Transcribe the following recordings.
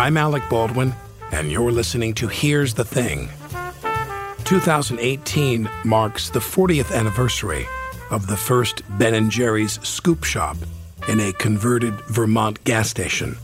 I'm Alec Baldwin, and you're listening to Here's the Thing. 2018 marks the 40th anniversary of the first Ben & Jerry's scoop shop in a converted Vermont gas station.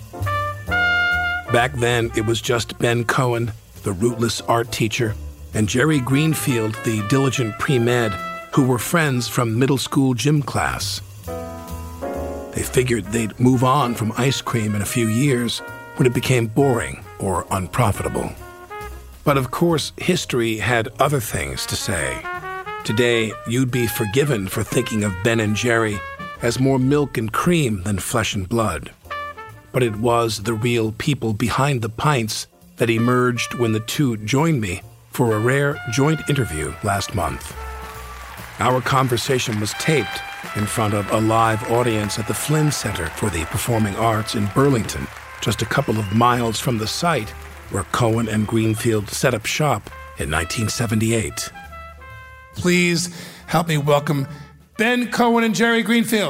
Back then, it was just Ben Cohen, the rootless art teacher, and Jerry Greenfield, the diligent pre-med, who were friends from middle school gym class. They figured they'd move on from ice cream in a few years when it became boring or unprofitable. But of course, history had other things to say. Today, you'd be forgiven for thinking of Ben & Jerry as more milk and cream than flesh and blood. But it was the real people behind the pints that emerged when the two joined me for a rare joint interview last month. Our conversation was taped in front of a live audience at the Flynn Center for the Performing Arts in Burlington, just a couple of miles from the site where Cohen and Greenfield set up shop in 1978. Please help me welcome Ben Cohen and Jerry Greenfield.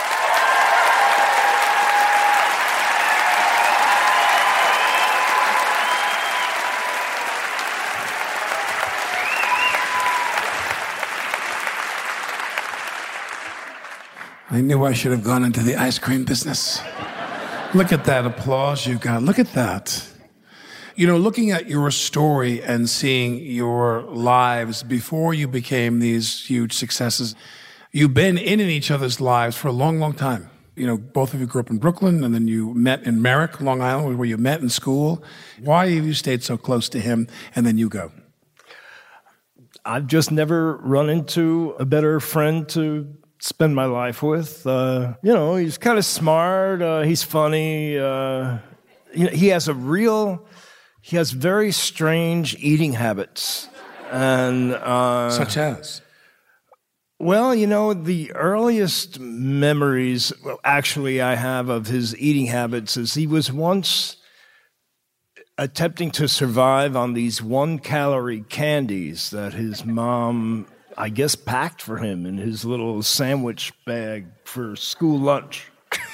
I knew I should have gone into the ice cream business. Look at that applause you got. Look at that. You know, looking at your story and seeing your lives before you became these huge successes, you've been in each other's lives for a long, long time. You know, both of you grew up in Brooklyn, and then you met in Merrick, Long Island, where you met in school. Why have you stayed so close to him, and then you go? I've just never run into a better friend to spend my life with. You know, he's kind of smart. He's funny. He has very strange eating habits. And such as? Well, you know, the earliest memories, actually, I have of his eating habits is he was once attempting to survive on these 1-calorie candies that his mom, I guess, packed for him in his little sandwich bag for school lunch.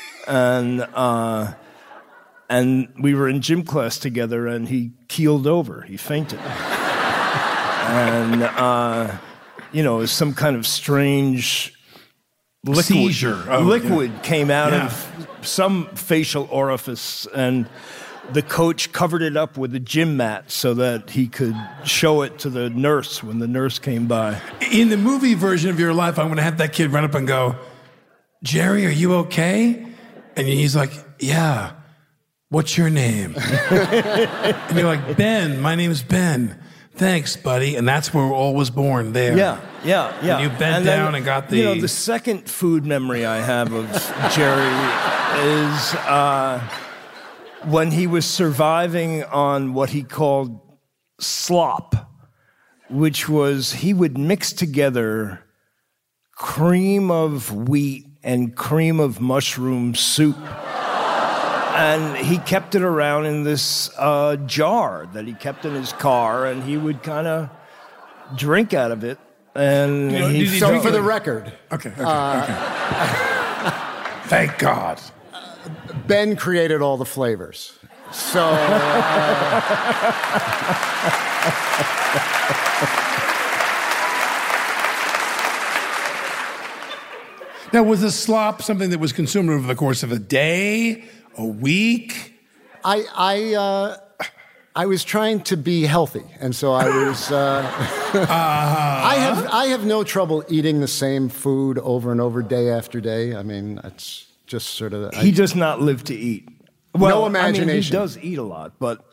And we were in gym class together, and he keeled over. He fainted. And, you know, some kind of strange liquid, seizure. Came out of some facial orifice, and the coach covered it up with a gym mat so that he could show it to the nurse when the nurse came by. In the movie version of your life, I'm going to have that kid run up and go, "Jerry, are you okay?" And he's like, "Yeah. What's your name?" And you're like, "Ben, my name's Ben. Thanks, buddy." And that's where all was born there. Yeah. And you bent down and got the... You know, the second food memory I have of Jerry is when he was surviving on what he called slop, which was he would mix together cream of wheat and cream of mushroom soup. And he kept it around in this jar that he kept in his car, and he would kind of drink out of it. And so for the record. Okay. Thank God. Ben created all the flavors. So... Now, was the slop something that was consumed over the course of a day, a week? I was trying to be healthy, and so I was. I have no trouble eating the same food over and over, day after day. I mean, it's just sort of. He does not live to eat. Well, no imagination. I mean, he does eat a lot, but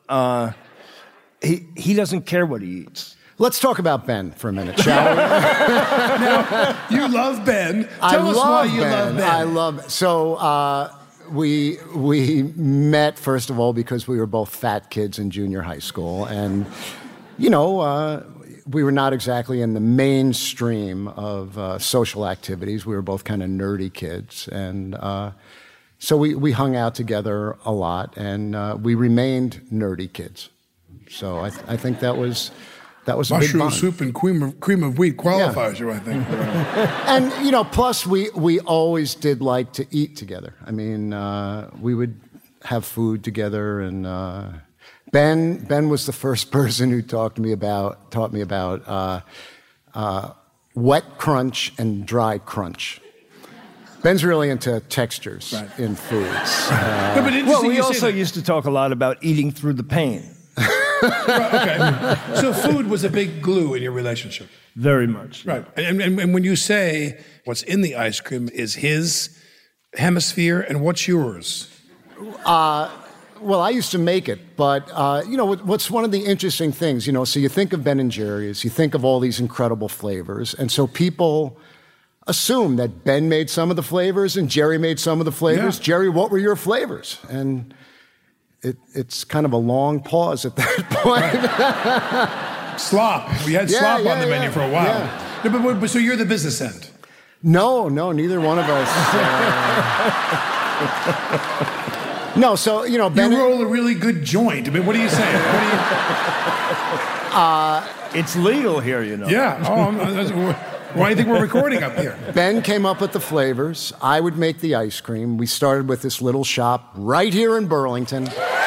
he doesn't care what he eats. Let's talk about Ben for a minute, shall we? Now, you love Ben. Tell us why you love Ben. I love... So we met, first of all, because we were both fat kids in junior high school. And, you know, we were not exactly in the mainstream of social activities. We were both kind of nerdy kids. And so we hung out together a lot, and we remained nerdy kids. So I think that was... That was mushroom a big soup and cream of wheat qualifies you, I think. And, you know, plus we always did like to eat together. I mean, we would have food together. And Ben was the first person who taught me about wet crunch and dry crunch. Ben's really into textures in foods. Well, we also used to talk a lot about eating through the pain. Okay. So food was a big glue in your relationship. Very much. Right. And when you say what's in the ice cream is his hemisphere and what's yours? Well, I used to make it, but, what's one of the interesting things, so you think of Ben & Jerry's, you think of all these incredible flavors, and so people assume that Ben made some of the flavors and Jerry made some of the flavors. Yeah. Jerry, what were your flavors? And it's kind of a long pause at that point. Right. Slop. We had slop on the menu for a while. Yeah. No, but so you're the business end? No, neither one of us. No, so, Ben... You roll a really good joint. I mean, what are you saying? It's legal here, Yeah. Why do you think we're recording up here? Ben came up with the flavors. I would make the ice cream. We started with this little shop right here in Burlington.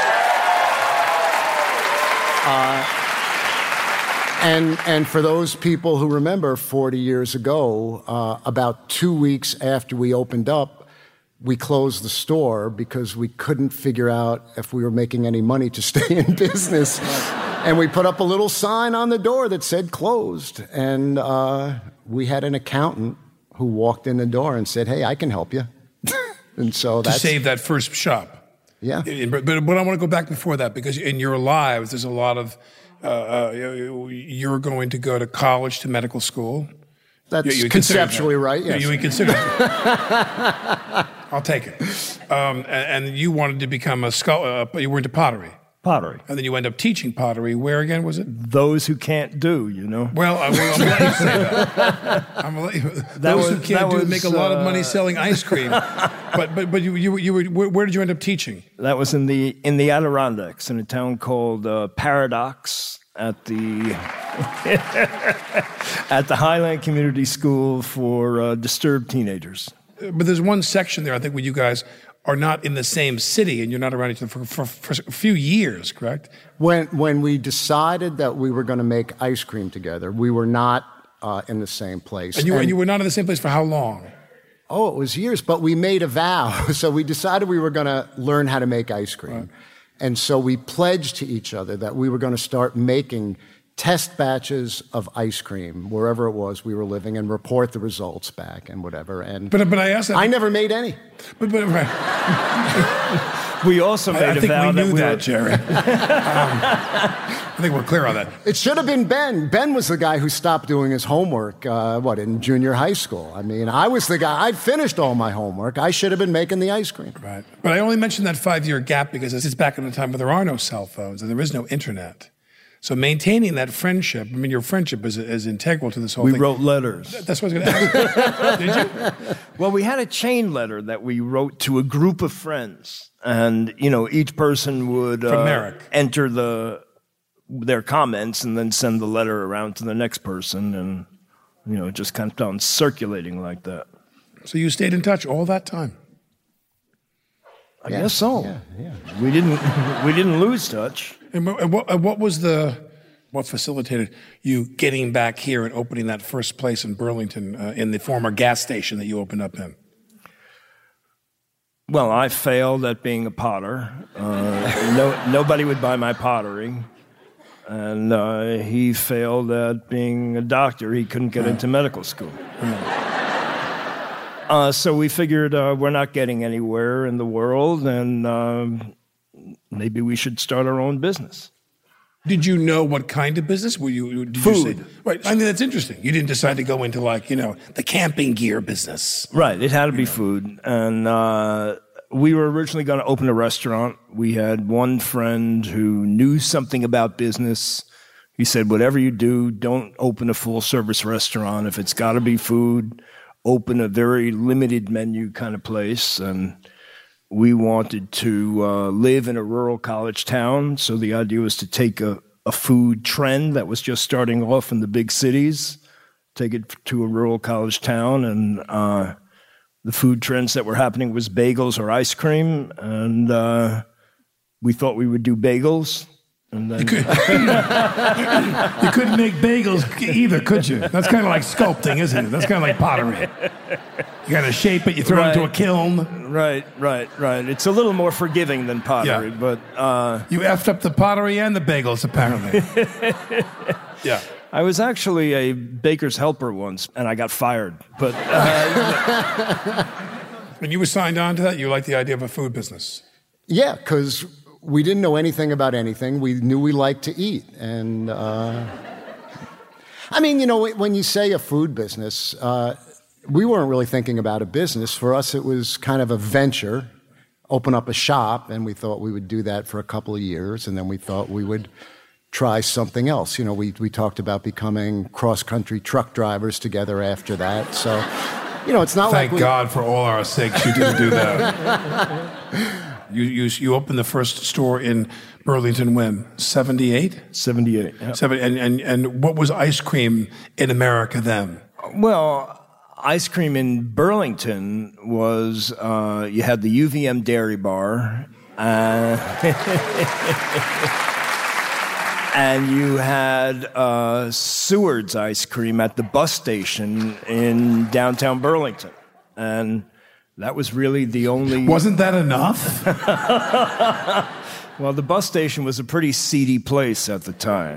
And for those people who remember, 40 years ago, about 2 weeks after we opened up, we closed the store because we couldn't figure out if we were making any money to stay in business. And we put up a little sign on the door that said closed. And we had an accountant who walked in the door and said, "Hey, I can help you." And so to save that first shop. Yeah. But I want to go back before that, because in your lives, there's a lot of, you're going to go to college, to medical school. That's conceptually right, yes. You would consider that. I'll take it. And you wanted to become a scholar, you were into pottery. Pottery. And then you end up teaching pottery. Where again was it? Those who can't do, Well, I'm going to let you say that. Those who can't do make a lot of money selling ice cream. But you were, where did you end up teaching? That was in the Adirondacks, in a town called Paradox, at the at the Highland Community School for disturbed teenagers. But there's one section there, I think, where you guys are not in the same city and you're not around each other for a few years, correct? When we decided that we were going to make ice cream together, we were not in the same place. And you were not in the same place for how long? Oh, it was years, but we made a vow. So we decided we were going to learn how to make ice cream. Right. And so we pledged to each other that we were going to start making test batches of ice cream wherever it was we were living and report the results back and whatever. And but I asked that. I never made any. But right. We also made a vow that we knew that, Jerry. I think we're clear on that. It should have been Ben. Ben was the guy who stopped doing his homework, in junior high school. I mean, I was the guy. I finished all my homework. I should have been making the ice cream. Right. But I only mentioned that 5-year gap because this is back in the time where there are no cell phones and there is no internet. So maintaining that friendship, I mean, your friendship is integral to this whole thing. We wrote letters. That's what I was going to ask. Did you? Well, we had a chain letter that we wrote to a group of friends. And, each person would enter their comments and then send the letter around to the next person. And, it just kind of on circulating like that. So you stayed in touch all that time? I guess so. Yeah. We didn't lose touch. And what facilitated you getting back here and opening that first place in Burlington in the former gas station that you opened up in? Well, I failed at being a potter. Nobody would buy my pottery. And he failed at being a doctor. He couldn't get into medical school. So we figured we're not getting anywhere in the world, and maybe we should start our own business. Did you know what kind of business? Food. You say, right. I mean, that's interesting. You didn't decide to go into the camping gear business. Right. It had to be food. And we were originally going to open a restaurant. We had one friend who knew something about business. He said, whatever you do, don't open a full-service restaurant. If it's got to be food, open a very limited menu kind of place. And we wanted to live in a rural college town, so the idea was to take a food trend that was just starting off in the big cities, take it to a rural college town, and the food trends that were happening was bagels or ice cream, and we thought we would do bagels. And then You couldn't make bagels either, could you? That's kind of like sculpting, isn't it? That's kind of like pottery. You got to shape it, you throw it into a kiln. Right. It's a little more forgiving than pottery, but... You effed up the pottery and the bagels, apparently. Yeah. I was actually a baker's helper once, and I got fired. But When you were signed on to that, you liked the idea of a food business. Yeah, because we didn't know anything about anything. We knew we liked to eat. And, I mean, when you say a food business, we weren't really thinking about a business. For us, it was kind of a venture, open up a shop, and we thought we would do that for a couple of years, and then we thought we would try something else. We talked about becoming cross-country truck drivers together after that. So, it's not Thank like God for all our sakes you didn't do that. You opened the first store in Burlington when? 78? 78, yeah. And what was ice cream in America then? Well, ice cream in Burlington was, you had the UVM Dairy Bar, and you had Seward's ice cream at the bus station in downtown Burlington. And that was really the only... Wasn't that enough? Well, the bus station was a pretty seedy place at the time.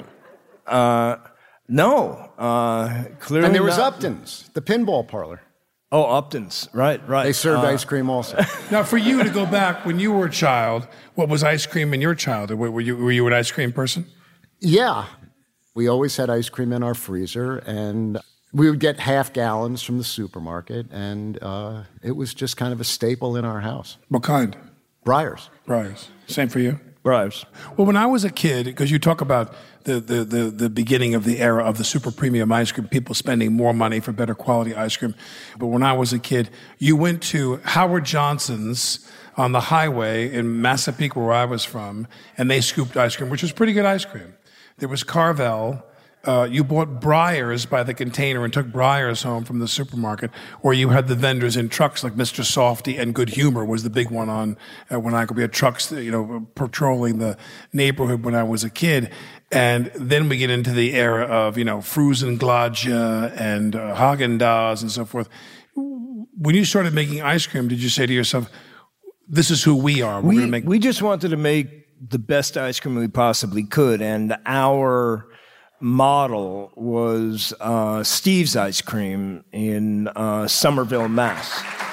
No, clearly And there was not. Upton's, the pinball parlor. Oh, Upton's, right. They served ice cream also. Now, for you to go back, when you were a child, what was ice cream in your childhood? Were you an ice cream person? Yeah. We always had ice cream in our freezer, and we would get half gallons from the supermarket, and it was just kind of a staple in our house. What kind? Breyers. Breyers. Same for you? Breyers. Well, when I was a kid, because you talk about the beginning of the era of the super premium ice cream, people spending more money for better quality ice cream. But when I was a kid, you went to Howard Johnson's on the highway in Massapequa, where I was from, and they scooped ice cream, which was pretty good ice cream. There was Carvel. You bought Breyers by the container and took Breyers home from the supermarket, or you had the vendors in trucks like Mr. Softy and Good Humor was the big one on when I could be at trucks, patrolling the neighborhood when I was a kid. And then we get into the era of, Fruzengladje and Häagen-Dazs and so forth. When you started making ice cream, did you say to yourself, this is who we are? We just wanted to make the best ice cream we possibly could, and our model was Steve's Ice Cream in Somerville, Mass.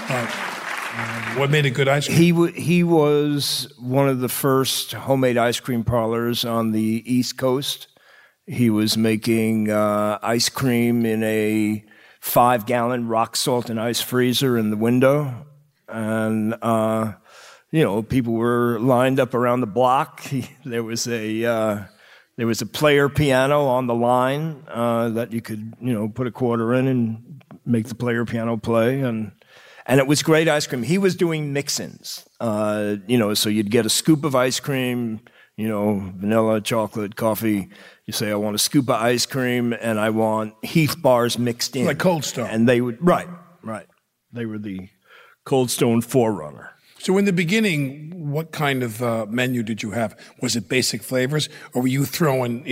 What made it good ice cream? He was one of the first homemade ice cream parlors on the East Coast. He was making ice cream in a 5-gallon rock salt and ice freezer in the window, and people were lined up around the block. There was a player piano on the line that you could, put a quarter in and make the player piano play, and it was great ice cream. He was doing mix-ins, so you'd get a scoop of ice cream, vanilla, chocolate, coffee. You say, I want a scoop of ice cream, and I want Heath bars mixed in. Like Cold Stone. And they would, right. They were the Cold Stone forerunner. So in the beginning, what kind of menu did you have? Was it basic flavors, or were you throwing,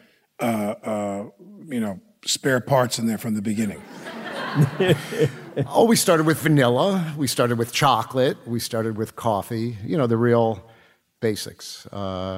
spare parts in there from the beginning? We started with vanilla. We started with chocolate. We started with coffee. The real basics.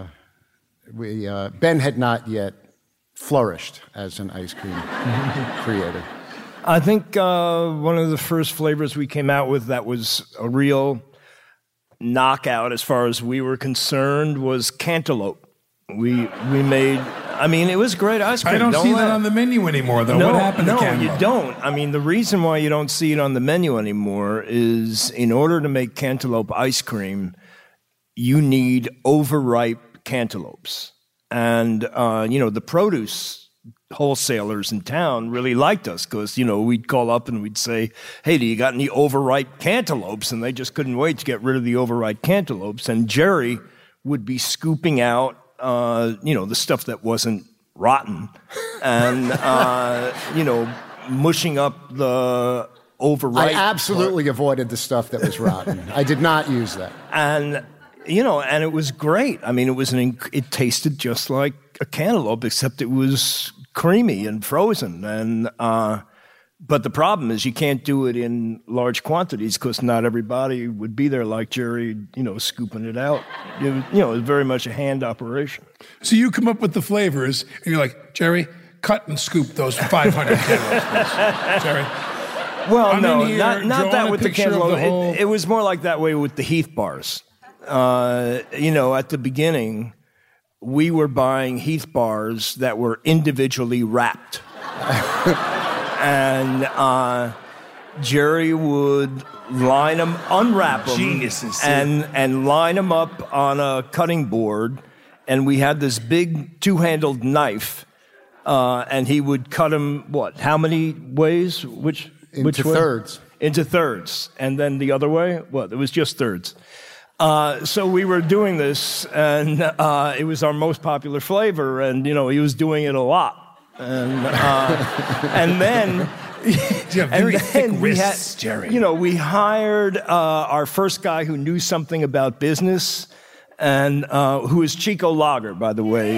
Ben had not yet flourished as an ice cream creator. I think one of the first flavors we came out with that was a real knockout as far as we were concerned was cantaloupe. We made, it was great ice cream. I don't see that on the menu anymore, though. No, what happened to cantaloupe? No, you don't. The reason why you don't see it on the menu anymore is in order to make cantaloupe ice cream, you need overripe cantaloupes. And, the produce wholesalers in town really liked us because, we'd call up and we'd say, hey, do you got any overripe cantaloupes? And they just couldn't wait to get rid of the overripe cantaloupes. And Jerry would be scooping out, the stuff that wasn't rotten and, mushing up the overripe. I absolutely avoided the stuff that was rotten. I did not use that. And, and it was great. I mean, it tasted just like a cantaloupe, except it was creamy and frozen. And but the problem is you can't do it in large quantities because not everybody would be there like Jerry, scooping it out. It was very much a hand operation. So you come up with the flavors, and you're like, Jerry, cut and scoop those 500 cantaloupes, please. Jerry. Well, not that with the cantaloupe. It was more like that way with the Heath bars. At the beginning, we were buying Heath bars that were individually wrapped. And Jerry would unwrap them, geniuses, and line them up on a cutting board. And we had this big two-handled knife, and he would cut them. How many ways? Which way? Thirds. Into thirds, and then the other way. It was just thirds. So we were doing this, and it was our most popular flavor, and he was doing it a lot. And then, you have very thick wrists, Jerry. We hired our first guy who knew something about business, and who is Chico Lager, by the way.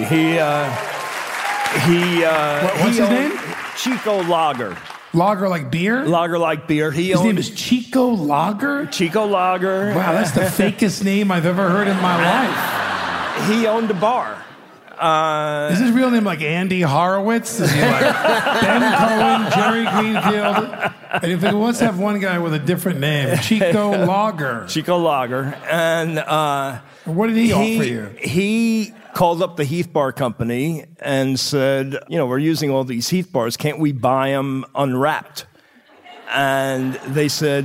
What's his name? Chico Lager. Lager like beer? Lager like beer. His name is Chico Lager? Chico Lager. Wow, that's the fakest name I've ever heard in my life. He owned a bar. Is his real name like Andy Horowitz? Is he like Ben Cohen, Jerry Greenfield? And you think, well, let's have one guy with a different name, Chico Lager. Chico Lager. And what did he offer you? He called up the Heath Bar Company and said, we're using all these Heath bars. Can't we buy them unwrapped? And they said,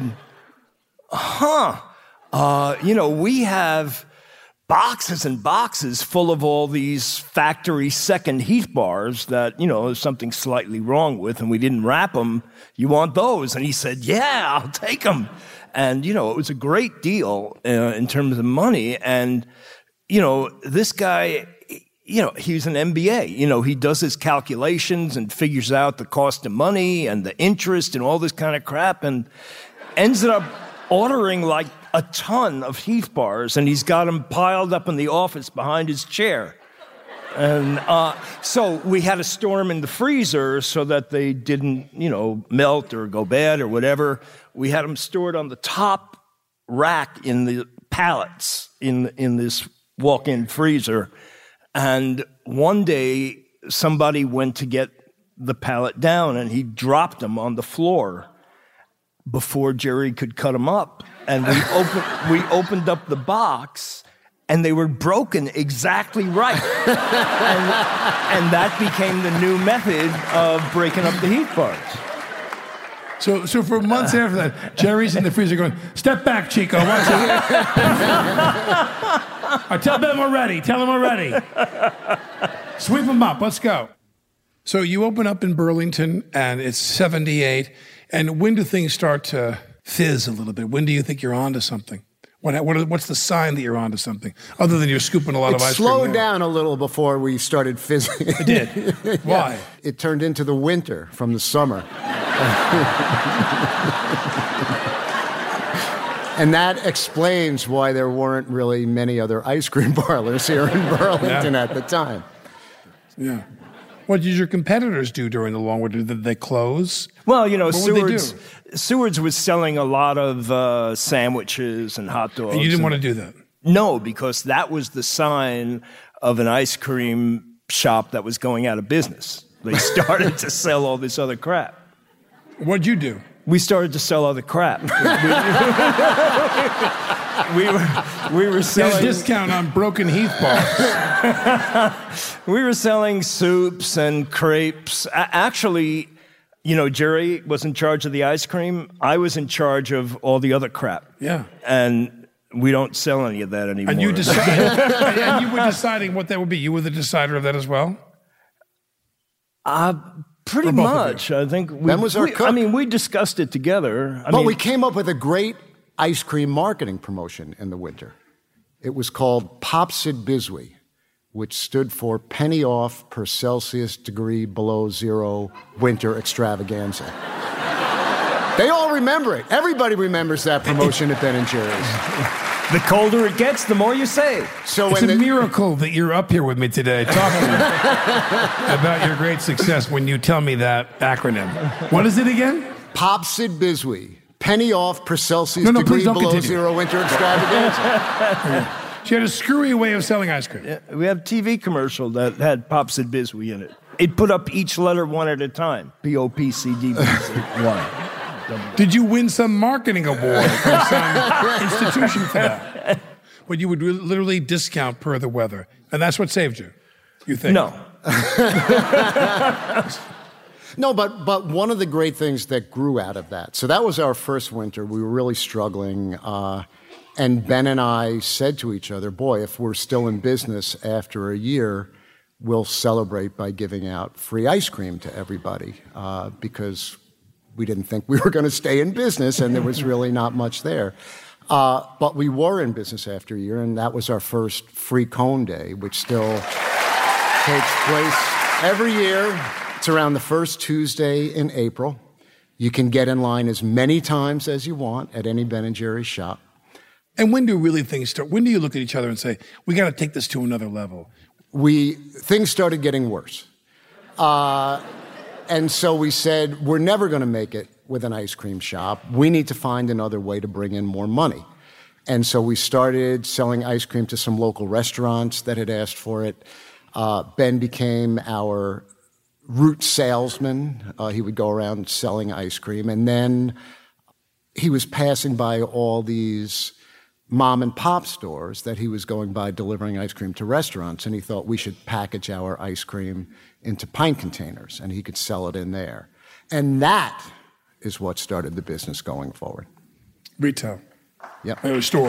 we have boxes and boxes full of all these factory second Heath bars that, there's something slightly wrong with, and we didn't wrap them. You want those? And he said, yeah, I'll take them. And, it was a great deal in terms of money. And, this guy, he's an MBA. He does his calculations and figures out the cost of money and the interest and all this kind of crap, and ends up ordering like a ton of Heath bars, and he's got them piled up in the office behind his chair. And so we had to store them in the freezer so that they didn't, melt or go bad or whatever. We had them stored on the top rack in the pallets in this walk-in freezer. And one day, somebody went to get the pallet down, and he dropped them on the floor before Jerry could cut them up. And we opened up the box, and they were broken exactly right. and that became the new method of breaking up the Heath bars. So for months after that, Jerry's in the freezer going, step back, Chico. Watch it. Tell them we're ready. Tell them we're ready. Sweep them up. Let's go. So you open up in Burlington, and it's 78. And when do things start to fizz a little bit? When do you think you're onto something? What's the sign that you're onto something, other than you're scooping a lot of ice cream? It slowed down a little before we started fizzing. It did? Why? Yeah. It turned into the winter from the summer. And that explains why there weren't really many other ice cream parlors here in Burlington at the time. Yeah. What did your competitors do during the long winter? Did they close? Well, Seward's was selling a lot of sandwiches and hot dogs. And you didn't want to do that? No, because that was the sign of an ice cream shop that was going out of business. They started to sell all this other crap. What'd you do? We started to sell other crap. we were selling... Get a discount on broken Heath bars. We were selling soups and crepes. Actually, Jerry was in charge of the ice cream. I was in charge of all the other crap. Yeah. And we don't sell any of that anymore. And you decided, and you were deciding what that would be. You were the decider of that as well? Pretty much. I think Ben was our cook. We discussed it together. We came up with a great ice cream marketing promotion in the winter. It was called Popsid Biswee, which stood for penny off per Celsius degree below zero winter extravaganza. They all remember it. Everybody remembers that promotion at Ben & Jerry's. The colder it gets, the more you save. So it's a miracle that you're up here with me today talking about your great success when you tell me that acronym. What is it again? Pop Sid Biswee. Penny off Paracelsus degree below continue. Zero winter extravaganza. She had a screwy way of selling ice cream. Yeah, we have a TV commercial that had Pop Sid Biswee in it. It put up each letter one at a time. P-O-P-C-D-B-C-Y. Did you win some marketing award from some institution for that? Well, you would literally discount per the weather. And that's what saved you, you think? No. No, but one of the great things that grew out of that, so that was our first winter. We were really struggling. And Ben and I said to each other, boy, if we're still in business after a year, we'll celebrate by giving out free ice cream to everybody because we didn't think we were going to stay in business, and there was really not much there. But we were in business after a year, and that was our first free cone day, which still takes place every year. It's around the first Tuesday in April. You can get in line as many times as you want at any Ben & Jerry's shop. And when do really things start? When do you look at each other and say, we got to take this to another level? Things started getting worse. And so we said, we're never going to make it with an ice cream shop. We need to find another way to bring in more money. And so we started selling ice cream to some local restaurants that had asked for it. Ben became our route salesman. He would go around selling ice cream. And then he was passing by all these mom and pop stores that he was going by delivering ice cream to restaurants, and he thought we should package our ice cream into pint containers and he could sell it in there. And that is what started the business going forward. Retail. Yep. Stores.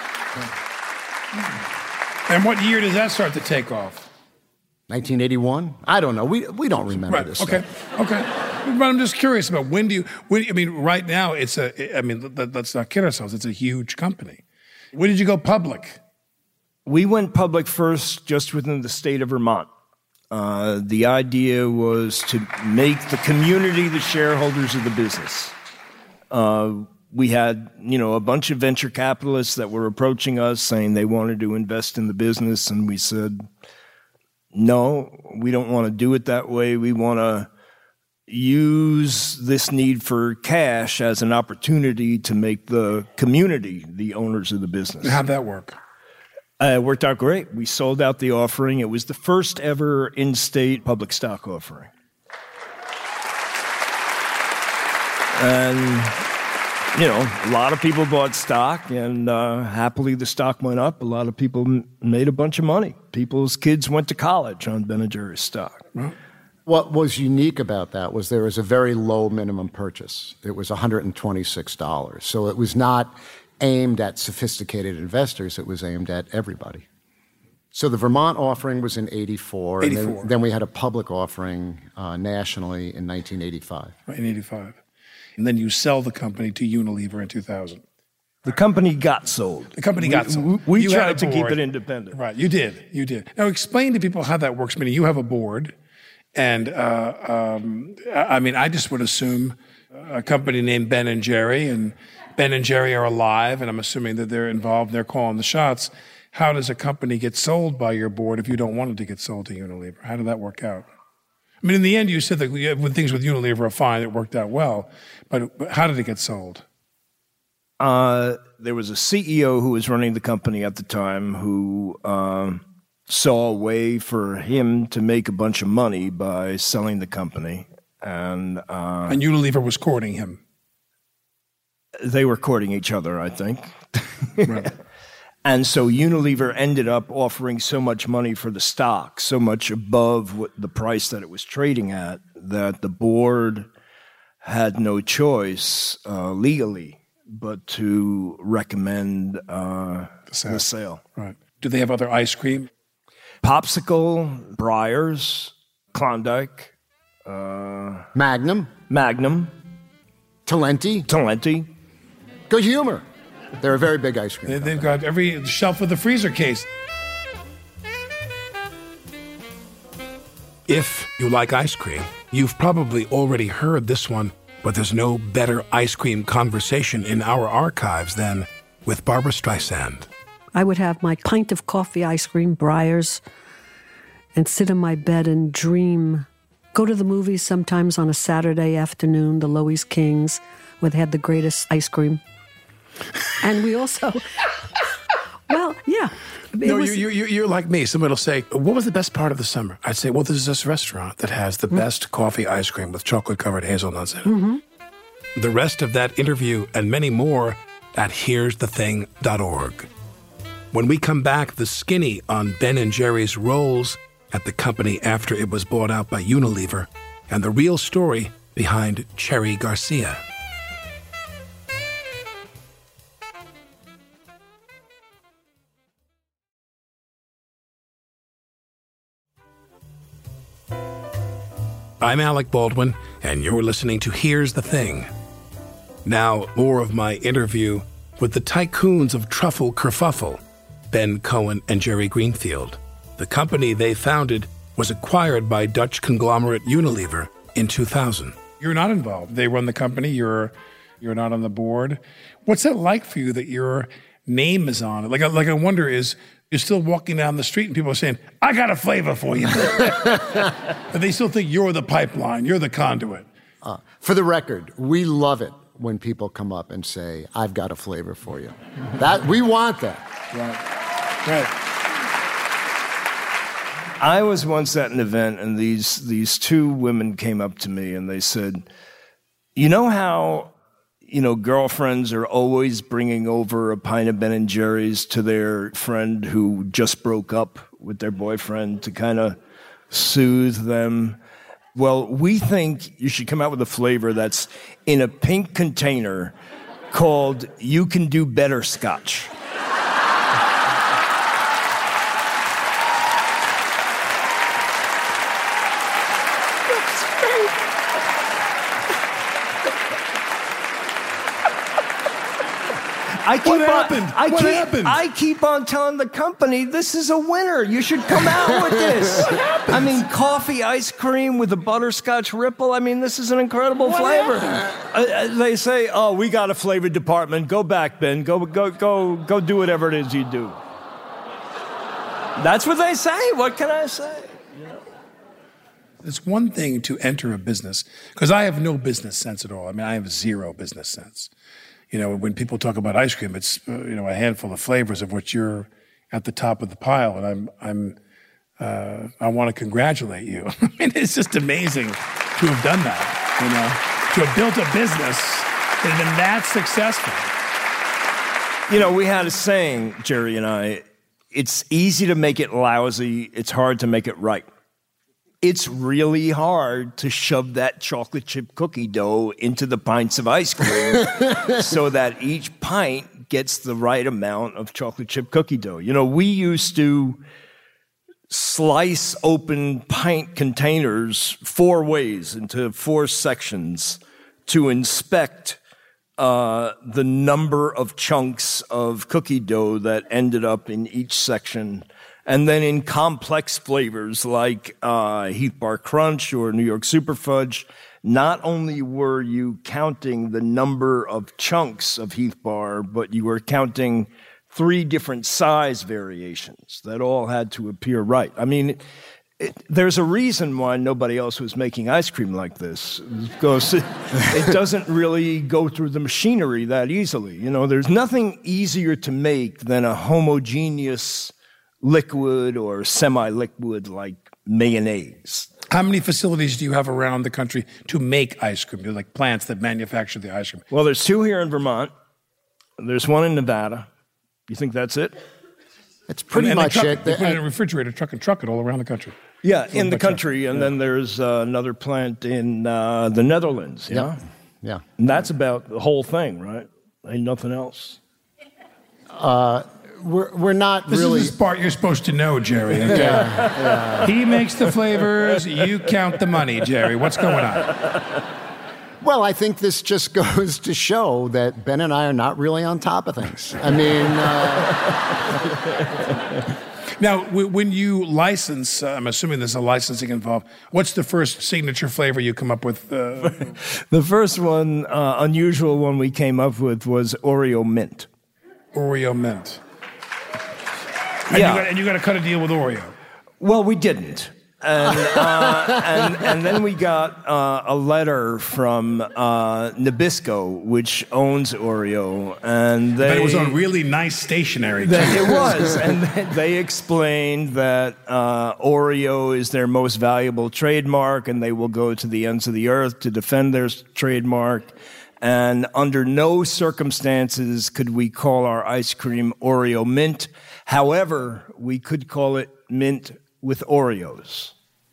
And what year does that start to take off? 1981? I don't know. We don't remember this stuff. Okay. But I'm just curious about when, I mean, right now let's not kid ourselves, it's a huge company. When did you go public? We went public first just within the state of Vermont. The idea was to make the community the shareholders of the business. We had, a bunch of venture capitalists that were approaching us saying they wanted to invest in the business, and we said, no, we don't want to do it that way. We want to use this need for cash as an opportunity to make the community the owners of the business. How'd that work? It worked out great. We sold out the offering. It was the first ever in-state public stock offering. And, a lot of people bought stock, and happily the stock went up. A lot of people made a bunch of money. People's kids went to college on Ben & Jerry's stock. Right. What was unique about that was there was a very low minimum purchase. It was $126. So it was not aimed at sophisticated investors. It was aimed at everybody. So the Vermont offering was in 84. And then we had a public offering nationally in 1985. Right, in 85. And then you sell the company to Unilever in 2000. The company got sold. The company got sold. We tried to keep it independent. Right, you did. Now explain to people how that works. Meaning you have a board. And, I just would assume a company named Ben & Jerry, and Ben & Jerry are alive, and I'm assuming that they're involved, they're calling the shots. How does a company get sold by your board if you don't want it to get sold to Unilever? How did that work out? I mean, in the end, you said that when things with Unilever are fine, it worked out well. But how did it get sold? There was a CEO who was running the company at the time who saw a way for him to make a bunch of money by selling the company. And Unilever was courting him. They were courting each other, I think. Right. And so Unilever ended up offering so much money for the stock, so much above the price that it was trading at, that the board had no choice legally but to recommend the sale. Right. Do they have other ice cream? Popsicle, Breyers, Klondike, Magnum, Talenti, Good Humor. They're a very big ice cream company. They've got every shelf of the freezer case. If you like ice cream, you've probably already heard this one But there's no better ice cream conversation in our archives than with Barbra Streisand. I would have my pint of coffee, ice cream, Breyers, and sit in my bed and dream. Go to the movies sometimes on a Saturday afternoon, the Loews Kings, where they had the greatest ice cream. And we also, well, yeah. No, you're like me. Somebody will say, what was the best part of the summer? I'd say, well, there's this restaurant that has the best coffee ice cream with chocolate-covered hazelnuts in it. Mm-hmm. The rest of that interview and many more at here'sthething.org. When we come back, the skinny on Ben & Jerry's roles at the company after it was bought out by Unilever and the real story behind Cherry Garcia. I'm Alec Baldwin, and you're listening to Here's the Thing. Now, more of my interview with the tycoons of truffle kerfuffle, Ben Cohen and Jerry Greenfield. The company they founded was acquired by Dutch conglomerate Unilever in 2000. You're not involved. They run the company. You're not on the board. What's it like for you that your name is on it? Like I wonder is you're still walking down the street and people are saying, I got a flavor for you. And they still think you're the pipeline, you're the conduit. For the record, we love it when people come up and say, I've got a flavor for you. That we want that. Right. I was once at an event, and these two women came up to me, and they said, you know how, girlfriends are always bringing over a pint of Ben & Jerry's to their friend who just broke up with their boyfriend to kind of soothe them? Well, we think you should come out with a flavor that's in a pink container called You Can Do Better Scotch. I keep on telling the company, this is a winner. You should come out with this. I mean, coffee ice cream with a butterscotch ripple. I mean, this is an incredible flavor. They say, oh, we got a flavor department. Go back, Ben. Go do whatever it is you do. That's what they say. What can I say? It's one thing to enter a business, because I have no business sense at all. I mean, I have zero business sense. When people talk about ice cream, it's a handful of flavors of which you're at the top of the pile, and I want to congratulate you. I mean, it's just amazing to have done that. To have built a business that has been that successful. We had a saying, Jerry and I. It's easy to make it lousy. It's hard to make it right. It's really hard to shove that chocolate chip cookie dough into the pints of ice cream so that each pint gets the right amount of chocolate chip cookie dough. We used to slice open pint containers 4 ways into 4 sections to inspect the number of chunks of cookie dough that ended up in each section. And then in complex flavors like Heath Bar Crunch or New York Super Fudge, not only were you counting the number of chunks of Heath Bar, but you were counting 3 different size variations that all had to appear right. I mean, there's a reason why nobody else was making ice cream like this, because it doesn't really go through the machinery that easily. There's nothing easier to make than a homogeneous liquid or semi-liquid like mayonnaise. How many facilities do you have around the country to make ice cream? Like plants that manufacture the ice cream? Well, there's 2 here in Vermont. There's 1 in Nevada. You think that's it? It's pretty much it. They put it in a refrigerator, truck it all around the country. Yeah, in the country. And then there's another plant in the Netherlands. Yeah. And that's about the whole thing, right? Ain't nothing else. We're not this really... This is the part you're supposed to know, Jerry. Okay? Yeah. He makes the flavors, you count the money, Jerry. What's going on? Well, I think this just goes to show that Ben and I are not really on top of things. I mean... Now, when you license, I'm assuming there's a licensing involved. What's the first signature flavor you come up with? The first one, unusual one we came up with was Oreo Mint. Oreo Mint. And Yeah. you got to cut a deal with Oreo. Well, we didn't. And then we got a letter from Nabisco, which owns Oreo, and But it was on really nice stationery. It was, and they explained that Oreo is their most valuable trademark, and they will go to the ends of the earth to defend their trademark. And under no circumstances could we call our ice cream Oreo Mint. However, we could call it Mint with Oreos.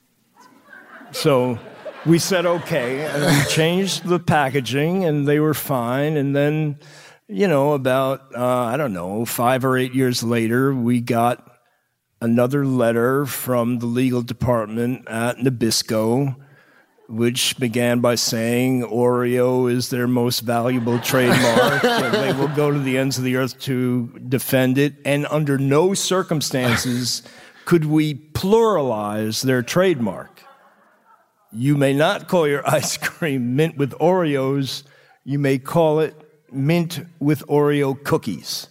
So we said okay, and we changed the packaging, and they were fine. And then, about, 5 or 8 years later, we got another letter from the legal department at Nabisco, which began by saying Oreo is their most valuable trademark, and they will go to the ends of the earth to defend it. And under no circumstances could we pluralize their trademark. You may not call your ice cream Mint with Oreos. You may call it Mint with Oreo cookies.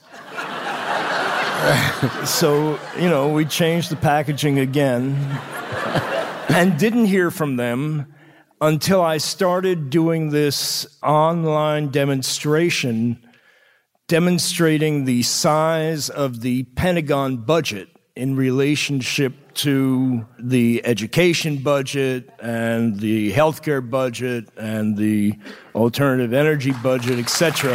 So, we changed the packaging again and didn't hear from them until I started doing this online demonstrating the size of the Pentagon budget in relationship to the education budget and the healthcare budget and the alternative energy budget, etc.,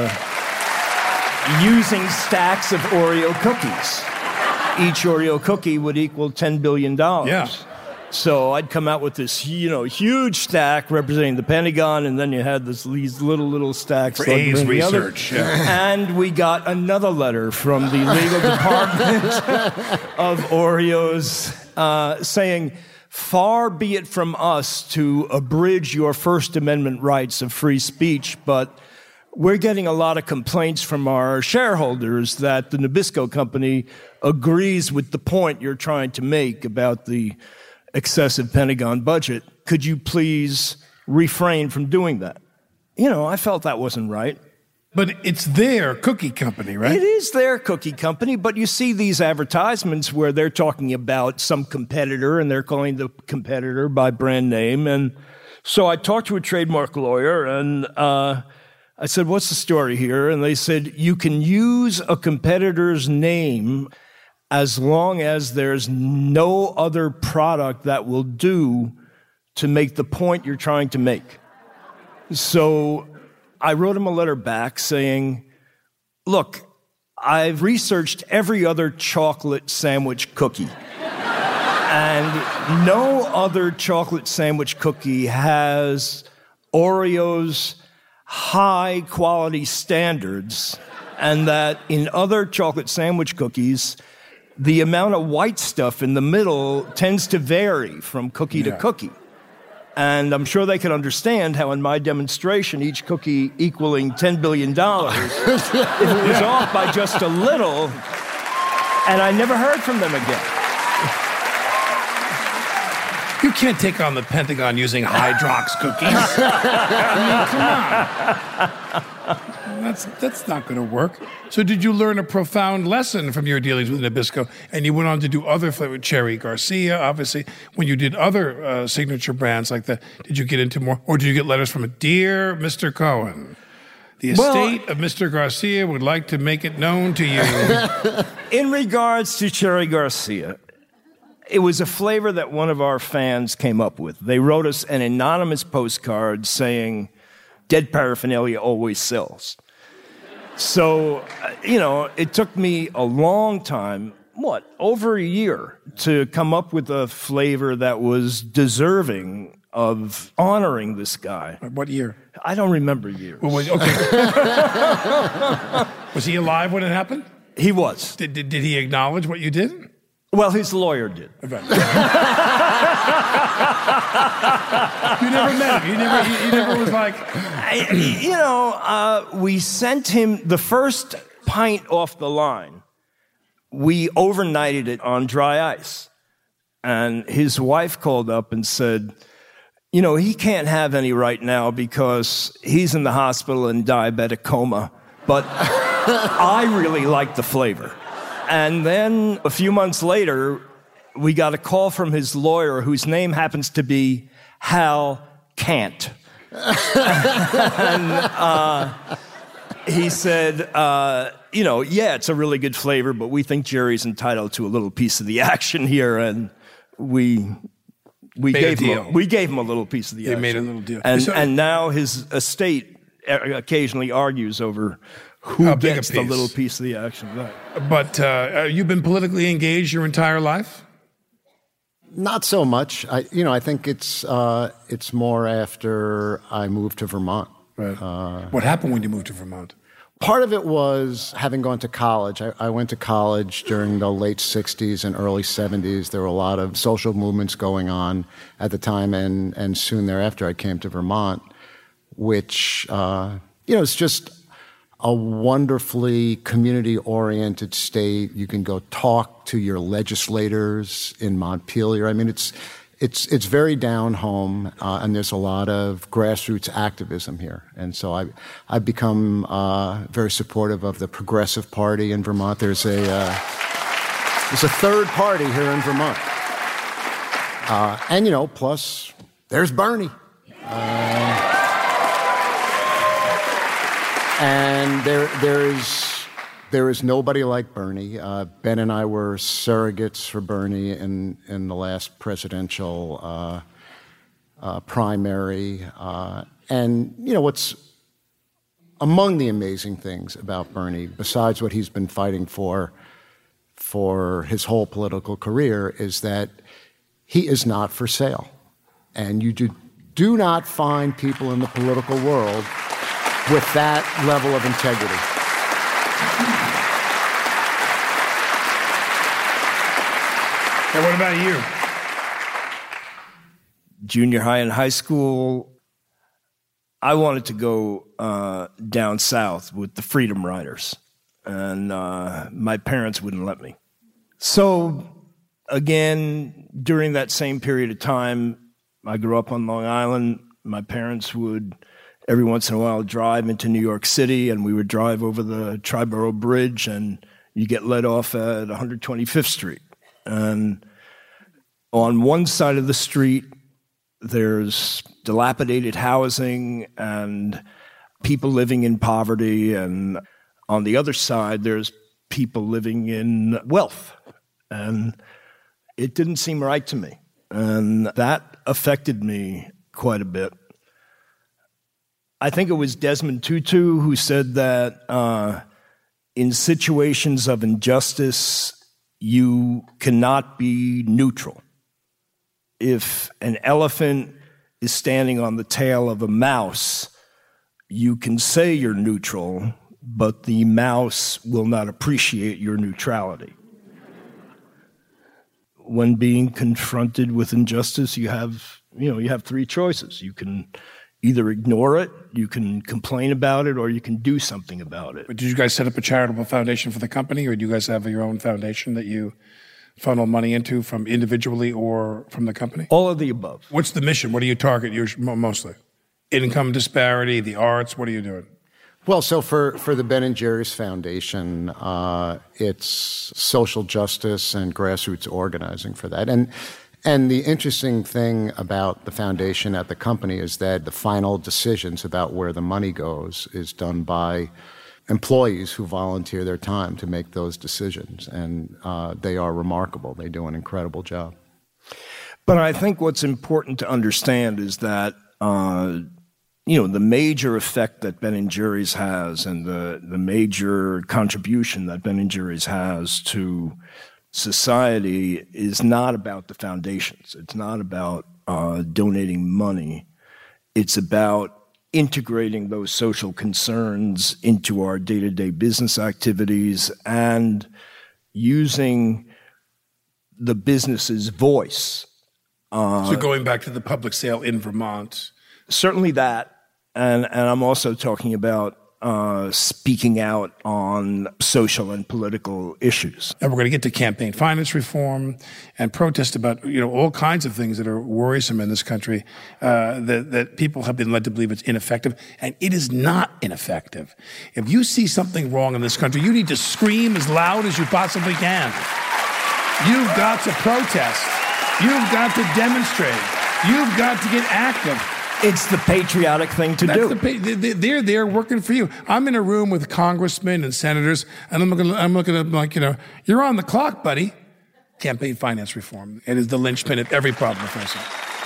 using stacks of Oreo cookies. Each Oreo cookie would equal $10 billion. Yeah. So I'd come out with this, huge stack representing the Pentagon, and then you had these little stacks for A's research. Yeah. And we got another letter from the legal department of Oreos saying, "Far be it from us to abridge your First Amendment rights of free speech, but we're getting a lot of complaints from our shareholders that the Nabisco company agrees with the point you're trying to make about the excessive Pentagon budget. Could you please refrain from doing that?" I felt that wasn't right. But it's their cookie company, right? It is their cookie company, but you see these advertisements where they're talking about some competitor and they're calling the competitor by brand name. And so I talked to a trademark lawyer and I said, "What's the story here?" And they said, "You can use a competitor's name as long as there's no other product that will do to make the point you're trying to make." So I wrote him a letter back saying, "Look, I've researched every other chocolate sandwich cookie, and no other chocolate sandwich cookie has Oreo's high quality standards, and that in other chocolate sandwich cookies, the amount of white stuff in the middle tends to vary from cookie to cookie. And I'm sure they can understand how in my demonstration, each cookie equaling $10 billion, if it was off by just a little, and I never heard from them again." You can't take on the Pentagon using Hydrox cookies. I mean, come on. That's not going to work. So did you learn a profound lesson from your dealings with Nabisco? And you went on to do other flavors, Cherry Garcia, obviously. When you did other signature brands like that, did you get into more? Or did you get letters from "Dear Mr. Cohen, the estate of Mr. Garcia would like to make it known to you"? In regards to Cherry Garcia, it was a flavor that one of our fans came up with. They wrote us an anonymous postcard saying, "Dead paraphernalia always sells." So, it took me a long time, over a year, to come up with a flavor that was deserving of honoring this guy. What year? I don't remember years. Well, okay. Was he alive when it happened? He was. Did he acknowledge what you did? Well, his lawyer did. You never met him. He never was like... We sent him the first pint off the line we overnighted it on dry ice. And his wife called up and said, he can't have any right now because he's in the hospital in diabetic coma, but I really like the flavor. And then a few months later, we got a call from his lawyer, whose name happens to be Hal Kant. And he said, it's a really good flavor, but we think Jerry's entitled to a little piece of the action here, and we gave him a little piece of the action. They made a little deal. And now his estate occasionally argues over who gets the little piece of the action. Right. But you've been politically engaged your entire life? Not so much. I think it's more after I moved to Vermont. Right. What happened when you moved to Vermont? Part of it was having gone to college. I went to college during the late 60s and early 70s. There were a lot of social movements going on at the time, and soon thereafter I came to Vermont, which, it's just a wonderfully community-oriented state. You can go talk to your legislators in Montpelier. I mean, it's very down home, and there's a lot of grassroots activism here. And so I've become very supportive of the Progressive Party in Vermont. There's a third party here in Vermont. And, plus there's Bernie. And there is nobody like Bernie. Ben and I were surrogates for Bernie in the last presidential primary. And, what's among the amazing things about Bernie, besides what he's been fighting for his whole political career, is that he is not for sale. And you do not find people in the political world with that level of integrity. And what about you? Junior high and high school, I wanted to go down south with the Freedom Riders, and my parents wouldn't let me. So, again, during that same period of time, I grew up on Long Island. My parents would every once in a while drive into New York City, and we would drive over the Triborough Bridge, and you get let off at 125th Street. And on one side of the street, there's dilapidated housing and people living in poverty, and on the other side, there's people living in wealth. And it didn't seem right to me. And that affected me quite a bit. I think it was Desmond Tutu who said that in situations of injustice, you cannot be neutral. If an elephant is standing on the tail of a mouse, you can say you're neutral, but the mouse will not appreciate your neutrality. When being confronted with injustice, you have three choices. You can either ignore it, you can complain about it, or you can do something about it. But did you guys set up a charitable foundation for the company, or do you guys have your own foundation that you funnel money into from individually or from the company? All of the above. What's the mission? What do you target mostly? Income disparity, the arts, what are you doing? Well, so for the Ben & Jerry's Foundation, it's social justice and grassroots organizing for that. And the interesting thing about the foundation at the company is that the final decisions about where the money goes is done by employees who volunteer their time to make those decisions. And they are remarkable. They do an incredible job. But I think what's important to understand is that the major effect that Ben & Jerry's has and the major contribution that Ben & Jerry's has to society is not about the foundations. It's not about donating money. It's about integrating those social concerns into our day-to-day business activities and using the business's voice. So going back to the public sale in Vermont. Certainly that. And I'm also talking about speaking out on social and political issues. And we're going to get to campaign finance reform and protest about, all kinds of things that are worrisome in this country, that people have been led to believe it's ineffective, and it is not ineffective. If you see something wrong in this country, you need to scream as loud as you possibly can. You've got to protest. You've got to demonstrate. You've got to get active. It's the patriotic thing to do. They're there working for you. I'm in a room with congressmen and senators, and I'm looking at them like, you're on the clock, buddy. Campaign finance reform. It is the linchpin of every problem we're facing.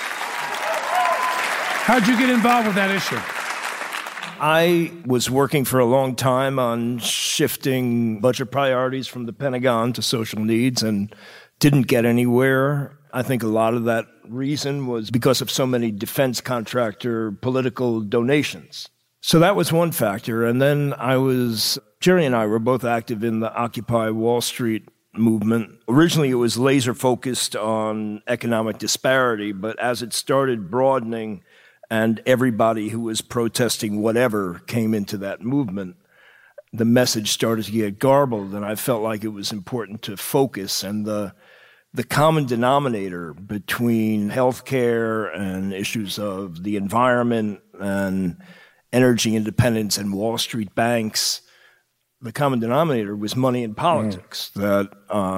How'd you get involved with that issue? I was working for a long time on shifting budget priorities from the Pentagon to social needs and didn't get anywhere. I think a lot of that reason was because of so many defense contractor political donations. So that was one factor. And then Jerry and I were both active in the Occupy Wall Street movement. Originally, it was laser focused on economic disparity, but as it started broadening and everybody who was protesting whatever came into that movement, the message started to get garbled, and I felt like it was important to focus. And the common denominator between healthcare and issues of the environment and energy independence and Wall Street banks, the common denominator was money in politics. That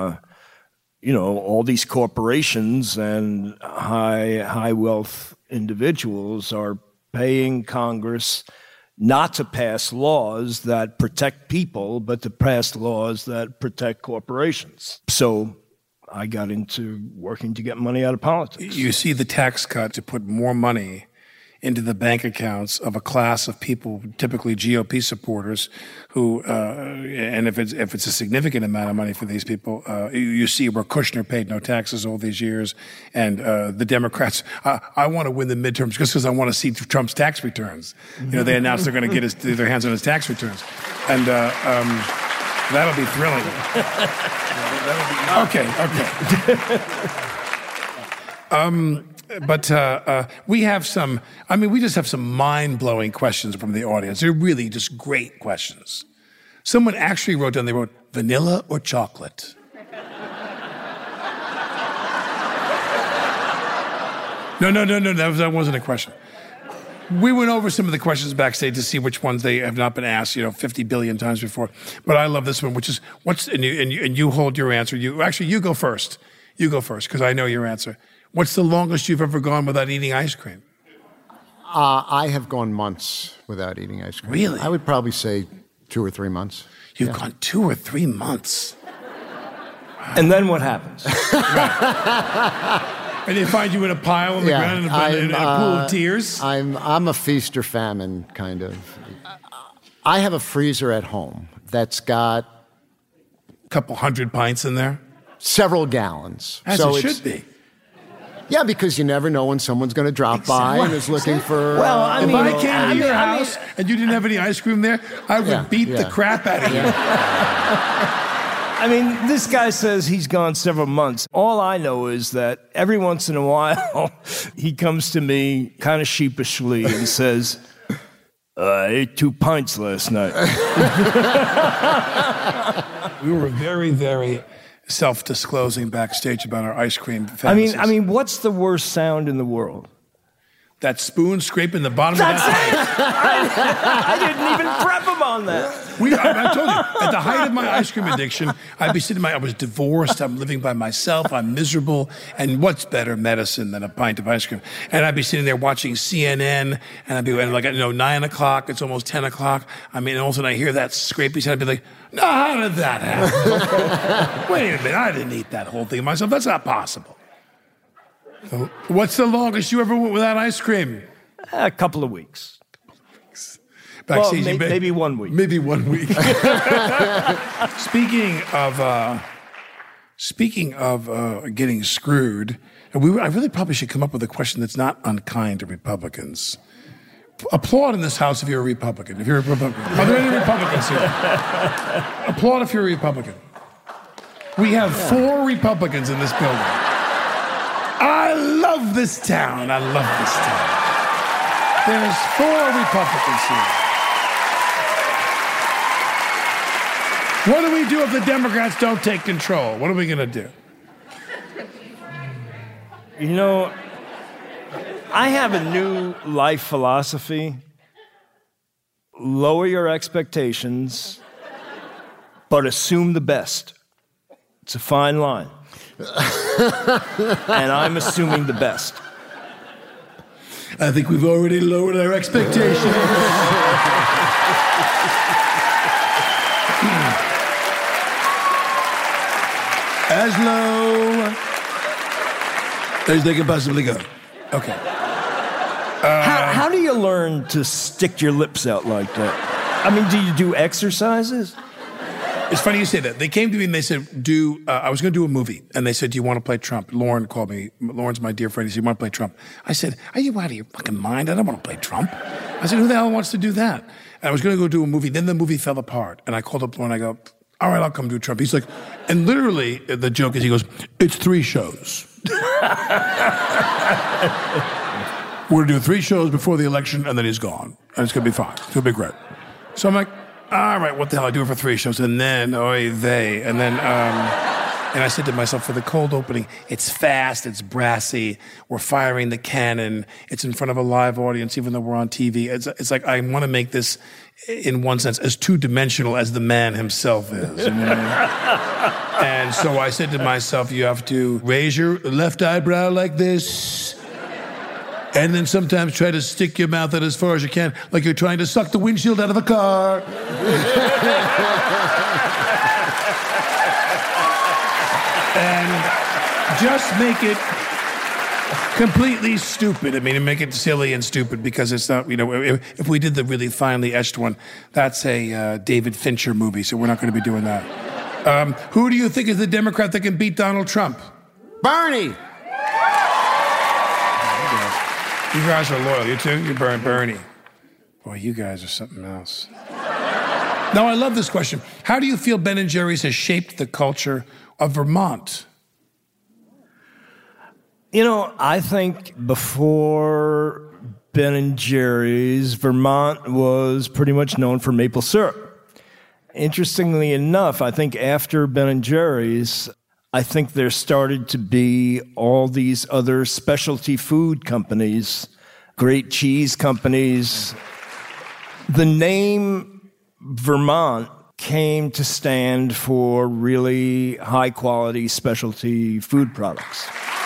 all these corporations and high wealth individuals are paying Congress not to pass laws that protect people, but to pass laws that protect corporations. So I got into working to get money out of politics. You see the tax cut to put more money into the bank accounts of a class of people, typically GOP supporters, who, and if it's a significant amount of money for these people, you see where Kushner paid no taxes all these years, and the Democrats. I want to win the midterms just because I want to see Trump's tax returns. They announced they're going to get their hands on his tax returns, and that'll be thrilling. Okay. But we have we just have some mind-blowing questions from the audience. They're really just great questions. Someone actually wrote vanilla or chocolate? No, that wasn't a question. We went over some of the questions backstage to see which ones they have not been asked, 50 billion times before. But I love this one, which is, and you hold your answer. You go first. You go first, because I know your answer. What's the longest you've ever gone without eating ice cream? I have gone months without eating ice cream. Really? I would probably say 2 or 3 months. You've gone 2 or 3 months. Wow. And then what happens? Right. And they find you in a pile on the ground in a pool of tears? I'm a feast or famine kind of. I have a freezer at home that's got a couple 100 pints in there? Several gallons. As it should be. Yeah, because you never know when someone's going to drop by and is looking for... Well, if I came to your house and you didn't have any ice cream there, I would beat the crap out of you. This guy says he's gone several months. All I know is that every once in a while, he comes to me kind of sheepishly and says, I ate 2 pints last night. We were very, very self-disclosing backstage about our ice cream fantasies. What's the worst sound in the world? That spoon scraping the bottom of that. I didn't even prep him on that. I told you, at the height of my ice cream addiction, I'd be sitting I was divorced, I'm living by myself, I'm miserable, and what's better medicine than a pint of ice cream? And I'd be sitting there watching CNN, and I'd be 9 o'clock, it's almost 10 o'clock. And all of a sudden I hear that scrapey sound, I'd be like, no, how did that happen? Wait a minute, I didn't eat that whole thing myself, that's not possible. So, what's the longest you ever went without ice cream? A couple of weeks. Backstage, maybe 1 week. Maybe 1 week. Speaking of getting screwed, I really probably should come up with a question that's not unkind to Republicans. Applaud in this house if you're a Republican. If you're a Republican. Are there any Republicans here? Applaud if you're a Republican. We have 4 Republicans in this building. I love this town. There's 4 Republicans here. What do we do if the Democrats don't take control? What are we going to do? You know, I have a new life philosophy. Lower your expectations, but assume the best. It's a fine line. And I'm assuming the best. I think we've already lowered our expectations. As low as they can possibly go. Okay. How do you learn to stick your lips out like that? I mean, do you do exercises? It's funny you say that. They came to me and they said, I was going to do a movie. And they said, do you want to play Trump? Lauren called me. Lauren's my dear friend. He said, you want to play Trump? I said, are you out of your fucking mind? I don't want to play Trump. I said, who the hell wants to do that? And I was going to go do a movie. Then the movie fell apart. And I called up Lauren. I go, all right, I'll come do Trump. He's like, and literally the joke is he goes, it's 3 shows. We're going to do 3 shows before the election, and then he's gone. And it's going to be fine. It's going to be great. So I'm like, all right, what the hell? I do it for 3 shows. And then, and then, and I said to myself, for the cold opening, it's fast, it's brassy, we're firing the cannon, it's in front of a live audience, even though we're on TV. It's like, I want to make this, in one sense, as two-dimensional as the man himself is. You know? And so I said to myself, you have to raise your left eyebrow like this, and then sometimes try to stick your mouth out as far as you can, like you're trying to suck the windshield out of a car. And just make it completely stupid. I mean, make it silly and stupid because it's not, you know, if we did the really finely etched one, that's a David Fincher movie, so we're not going to be doing that. Who do you think is the Democrat that can beat Donald Trump? Bernie! You guys are loyal. You too? You're Bernie. Boy, you guys are something else. Now, I love this question. How do you feel Ben & Jerry's has shaped the culture of Vermont? You know, I think before Ben & Jerry's, Vermont was pretty much known for maple syrup. Interestingly enough, I think after Ben & Jerry's, I think there started to be all these other specialty food companies, great cheese companies. The name Vermont came to stand for really high-quality specialty food products.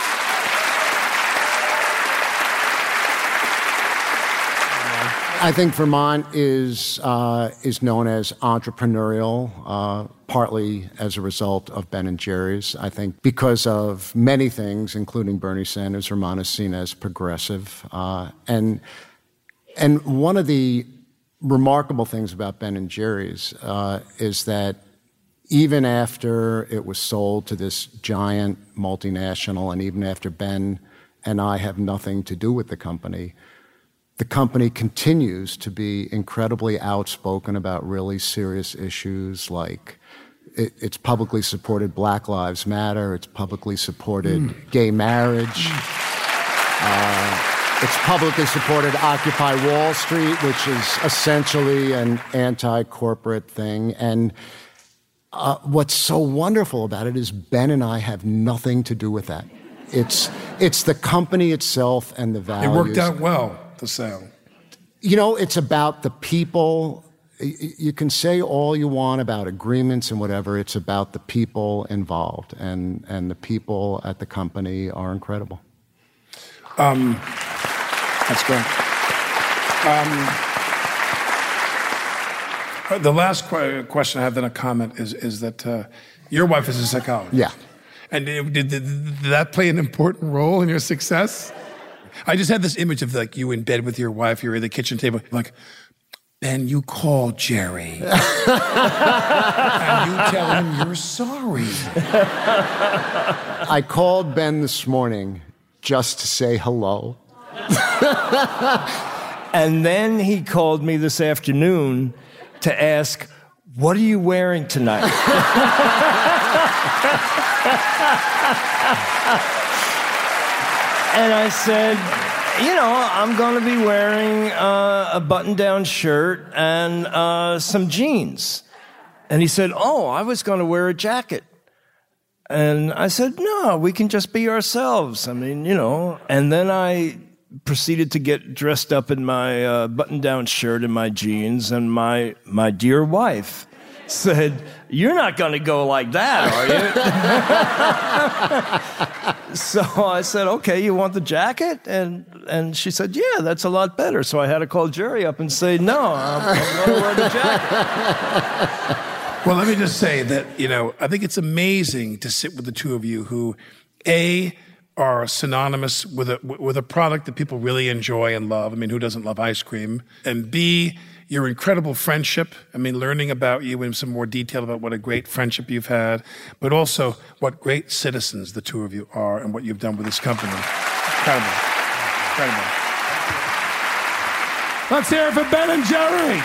I think Vermont is known as entrepreneurial, partly as a result of Ben & Jerry's. I think because of many things, including Bernie Sanders, Vermont is seen as progressive. And one of the remarkable things about Ben & Jerry's is that even after it was sold to this giant multinational, and even after Ben and I have nothing to do with the company continues to be incredibly outspoken about really serious issues like it's publicly supported Black Lives Matter, it's publicly supported gay marriage, it's publicly supported Occupy Wall Street, which is essentially an anti-corporate thing. And what's so wonderful about it is Ben and I have nothing to do with that. It's the company itself and the values. It worked out well, the sale. You know, it's about the people. You can say all you want about agreements and whatever. It's about the people involved, and the people at the company are incredible. That's great. The last question I have, then a comment, is that your wife is a psychologist. Yeah. And did that play an important role in your success? I just had this image of like you in bed with your wife, you're at the kitchen table, like, Ben, you call Jerry. And you tell him you're sorry. I called Ben this morning just to say hello. And then he called me this afternoon to ask, what are you wearing tonight? And I said, you know, I'm going to be wearing a button-down shirt and some jeans. And he said, oh, I was going to wear a jacket. And I said, no, we can just be ourselves. I mean, And then I proceeded to get dressed up in my button-down shirt and my jeans, and my dear wife said, you're not going to go like that, are you? So I said, okay, you want the jacket? And she said, yeah, that's a lot better. So I had to call Jerry up and say, no, I'm going to wear the jacket. Well, let me just say that, I think it's amazing to sit with the two of you who, A, are synonymous with a product that people really enjoy and love. I mean, who doesn't love ice cream? And B, your incredible friendship. I mean, learning about you in some more detail about what a great friendship you've had, but also what great citizens the two of you are and what you've done with this company. Incredible. Incredible. Let's hear it for Ben and Jerry.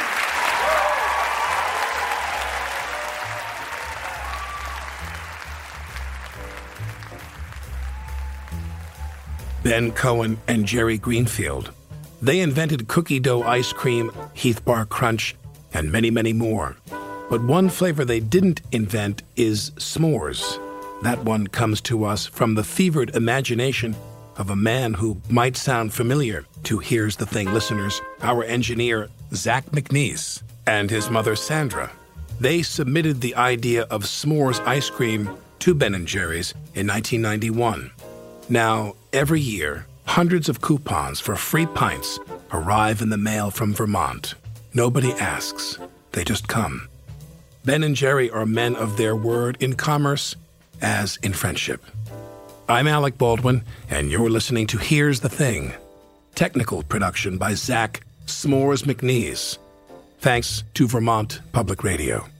Ben Cohen and Jerry Greenfield. They invented cookie dough ice cream, Heath Bar Crunch, and many, many more. But one flavor they didn't invent is s'mores. That one comes to us from the fevered imagination of a man who might sound familiar to Here's the Thing listeners, our engineer, Zach McNeese, and his mother, Sandra. They submitted the idea of s'mores ice cream to Ben & Jerry's in 1991. Now, every year, hundreds of coupons for free pints arrive in the mail from Vermont. Nobody asks. They just come. Ben & Jerry are men of their word in commerce as in friendship. I'm Alec Baldwin, and you're listening to Here's the Thing. Technical production by Zach S'mores McNeese. Thanks to Vermont Public Radio.